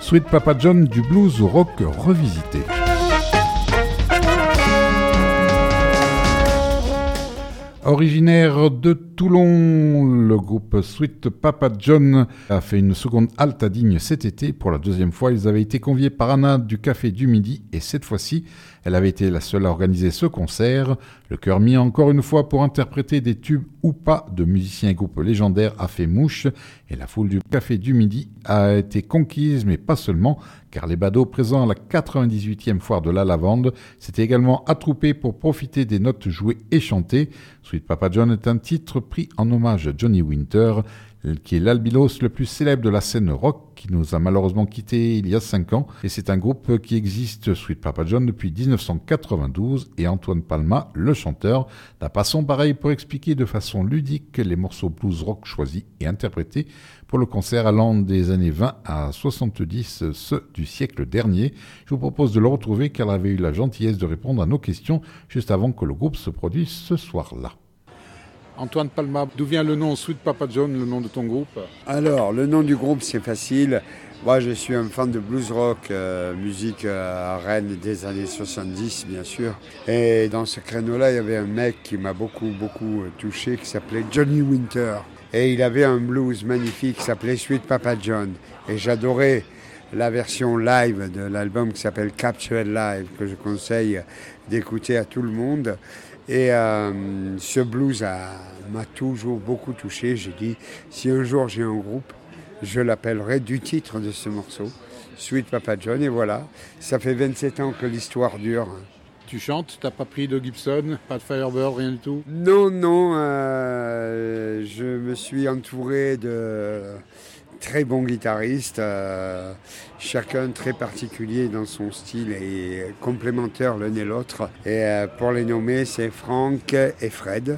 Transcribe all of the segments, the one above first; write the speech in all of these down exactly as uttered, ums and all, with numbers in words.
Sweet Papa John du blues au rock revisité. Originaire de Toulon, le groupe Sweet Papa John a fait une seconde halte à Digne cet été. Pour la deuxième fois, ils avaient été conviés par Anna du Café du Midi et cette fois-ci, elle avait été la seule à organiser ce concert. Le chœur mis encore une fois pour interpréter des tubes ou pas de musiciens et groupes légendaires a fait mouche et la foule du Café du Midi a été conquise, mais pas seulement, car les badauds présents à la quatre-vingt-dix-huitième foire de la Lavande s'étaient également attroupés pour profiter des notes jouées et chantées. Sweet Papa John est un titre pris en hommage à Johnny Winter, qui est l'albinos le plus célèbre de la scène rock, qui nous a malheureusement quittés il y a cinq ans. Et c'est un groupe qui existe, Sweet Papa John, depuis dix-neuf cent quatre-vingt-douze. Et Antoine Palma, le chanteur, n'a pas son pareil pour expliquer de façon ludique les morceaux blues rock choisis et interprétés pour le concert allant des années vingt à soixante-dix, ceux du siècle dernier. Je vous propose de le retrouver car il avait eu la gentillesse de répondre à nos questions juste avant que le groupe se produise ce soir-là. Antoine Palma, d'où vient le nom Sweet Papa John, le nom de ton groupe ? Alors, le nom du groupe, c'est facile. Moi, je suis un fan de blues rock, euh, musique euh, à Rennes des années soixante-dix, bien sûr. Et dans ce créneau-là, il y avait un mec qui m'a beaucoup, beaucoup touché, qui s'appelait Johnny Winter. Et il avait un blues magnifique qui s'appelait Sweet Papa John. Et j'adorais la version live de l'album qui s'appelle Captured Live, que je conseille d'écouter à tout le monde. Et euh, ce blues a, m'a toujours beaucoup touché. J'ai dit, si un jour j'ai un groupe, je l'appellerai du titre de ce morceau, Sweet Papa John. Et voilà, ça fait vingt-sept ans que l'histoire dure. Tu chantes, t'as pas pris de Gibson, pas de Firebird, rien du tout ? Non, non, euh, je me suis entouré de très bons guitaristes, euh, chacun très particulier dans son style et complémentaire l'un et l'autre. Et euh, pour les nommer, c'est Franck et Fred.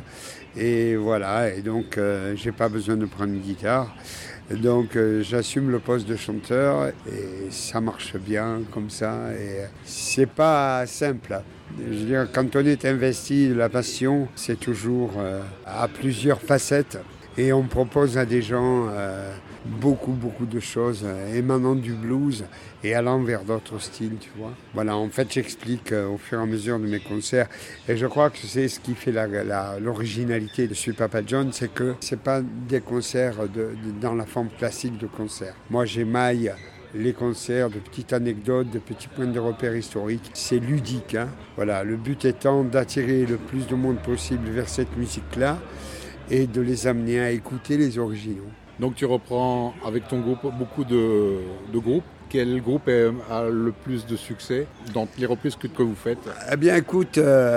Et voilà, et donc euh, j'ai pas besoin de prendre une guitare. Donc euh, j'assume le poste de chanteur et ça marche bien comme ça. Et c'est pas simple. Je veux dire, quand on est investi de la passion, c'est toujours euh, à plusieurs facettes. Et on propose à des gens euh, beaucoup, beaucoup de choses euh, émanant du blues et allant vers d'autres styles, tu vois. Voilà, en fait, j'explique euh, au fur et à mesure de mes concerts. Et je crois que c'est ce qui fait la, la, l'originalité de Sweet Papa John, c'est que c'est pas des concerts de, de, dans la forme classique de concert. Moi, j'émaille les concerts de petites anecdotes, de petits points de repère historiques. C'est ludique, hein. Voilà, le but étant d'attirer le plus de monde possible vers cette musique-là et de les amener à écouter les originaux. Donc tu reprends avec ton groupe beaucoup de, de groupes. Quel groupe est, a le plus de succès dans les reprises que, que vous faites ? Eh bien écoute,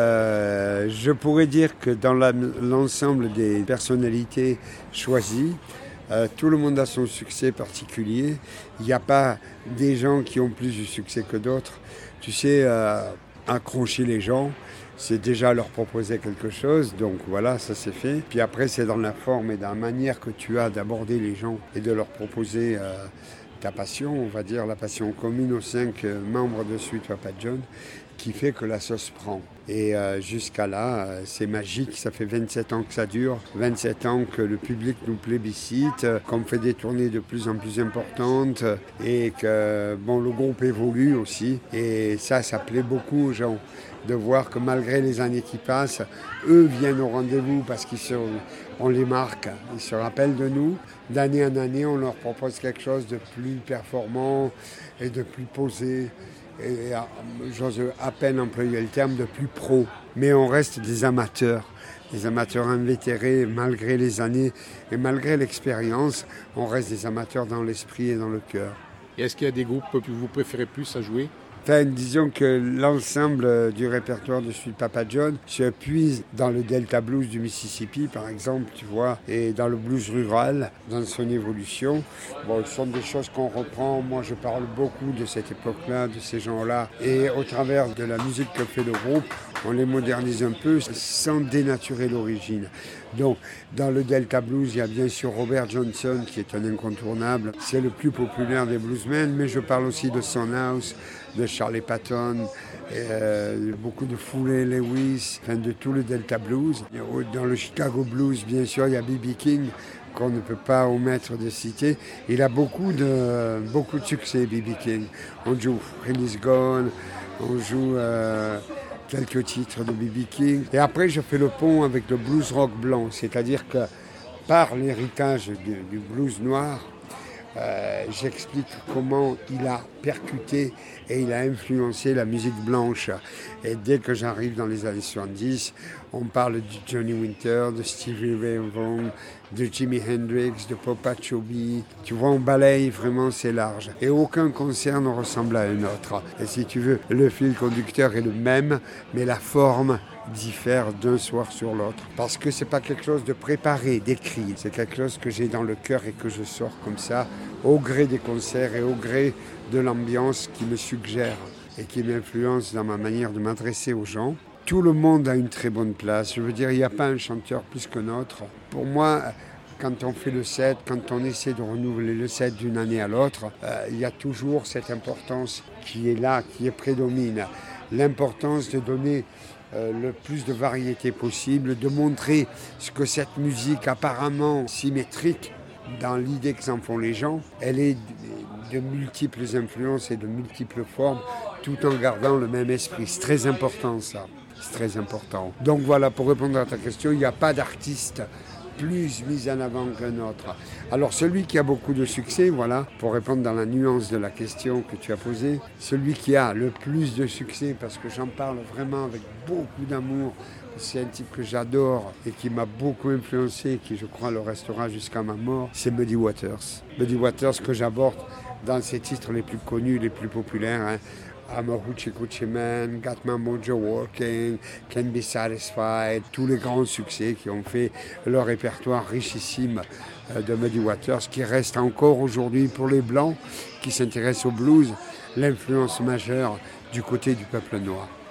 euh, je pourrais dire que dans la, l'ensemble des personnalités choisies, euh, tout le monde a son succès particulier. Il n'y a pas des gens qui ont plus de succès que d'autres. Tu sais, euh, accrocher les gens, c'est déjà leur proposer quelque chose, donc voilà, ça c'est fait. Puis après, c'est dans la forme et dans la manière que tu as d'aborder les gens et de leur proposer euh, ta passion, on va dire la passion commune aux cinq euh, membres de Sweet Papa John, qui fait que la sauce prend. Et euh, jusqu'à là, euh, c'est magique, ça fait vingt-sept ans que ça dure, vingt-sept ans que le public nous plébiscite, euh, qu'on fait des tournées de plus en plus importantes euh, et que bon, le groupe évolue aussi. Et ça, ça plaît beaucoup aux gens de voir que malgré les années qui passent, eux viennent au rendez-vous parce qu'on les marque, ils se rappellent de nous. D'année en année, on leur propose quelque chose de plus performant et de plus posé. Et j'ose à peine employer le terme, de plus pro. Mais on reste des amateurs, des amateurs invétérés malgré les années et malgré l'expérience, on reste des amateurs dans l'esprit et dans le cœur. Et est-ce qu'il y a des groupes que vous préférez plus à jouer ? Enfin, disons que l'ensemble du répertoire de Sweet Papa John se puise dans le Delta Blues du Mississippi, par exemple, tu vois, et dans le blues rural, dans son évolution. Bon, ce sont des choses qu'on reprend. Moi, je parle beaucoup de cette époque-là, de ces gens-là. Et au travers de la musique que fait le groupe, on les modernise un peu sans dénaturer l'origine. Donc, dans le Delta Blues, il y a bien sûr Robert Johnson, qui est un incontournable. C'est le plus populaire des bluesmen, mais je parle aussi de Son House, de Charlie Patton, euh, beaucoup de Fooley Lewis, enfin de tout le Delta Blues. Dans le Chicago Blues, bien sûr, il y a B B King, qu'on ne peut pas omettre de citer. Il a beaucoup de, beaucoup de succès, B B King. On joue Release Gone, on joue euh, quelques titres de B B King. Et après, je fais le pont avec le blues rock blanc, c'est-à-dire que par l'héritage du, du blues noir, Euh, j'explique comment il a percuté et il a influencé la musique blanche. Et dès que j'arrive dans les années soixante-dix, on parle de Johnny Winter, de Stevie Ray Vaughan, de Jimi Hendrix, de Papa Chobi. Tu vois, on balaye vraiment, c'est large. Et aucun concert ne ressemble à un autre. Et si tu veux, le fil conducteur est le même, mais la forme diffère d'un soir sur l'autre. Parce que c'est pas quelque chose de préparé, d'écrit. C'est quelque chose que j'ai dans le cœur et que je sors comme ça, au gré des concerts et au gré de l'ambiance qui me suggère et qui m'influence dans ma manière de m'adresser aux gens. Tout le monde a une très bonne place. Je veux dire, il n'y a pas un chanteur plus qu'un autre. Pour moi, quand on fait le set, quand on essaie de renouveler le set d'une année à l'autre, euh, il y a toujours cette importance qui est là, qui est prédomine. L'importance de donner euh, le plus de variété possible, de montrer ce que cette musique apparemment symétrique, dans l'idée que s'en font les gens, elle est de multiples influences et de multiples formes, tout en gardant le même esprit. C'est très important ça, c'est très important. Donc voilà, pour répondre à ta question, il n'y a pas d'artiste plus mis en avant qu'un autre. Alors celui qui a beaucoup de succès, voilà, pour répondre dans la nuance de la question que tu as posée, celui qui a le plus de succès, parce que j'en parle vraiment avec beaucoup d'amour, c'est un type que j'adore et qui m'a beaucoup influencé et qui, je crois, le restera jusqu'à ma mort, c'est Muddy Waters. Muddy Waters que j'aborde dans ses titres les plus connus, les plus populaires, hein. I'm a Hoochie Coochie Man, Got My Mojo Working, Can Be Satisfied, tous les grands succès qui ont fait leur répertoire richissime de Muddy Waters, qui reste encore aujourd'hui pour les Blancs qui s'intéressent au blues, l'influence majeure du côté du peuple noir.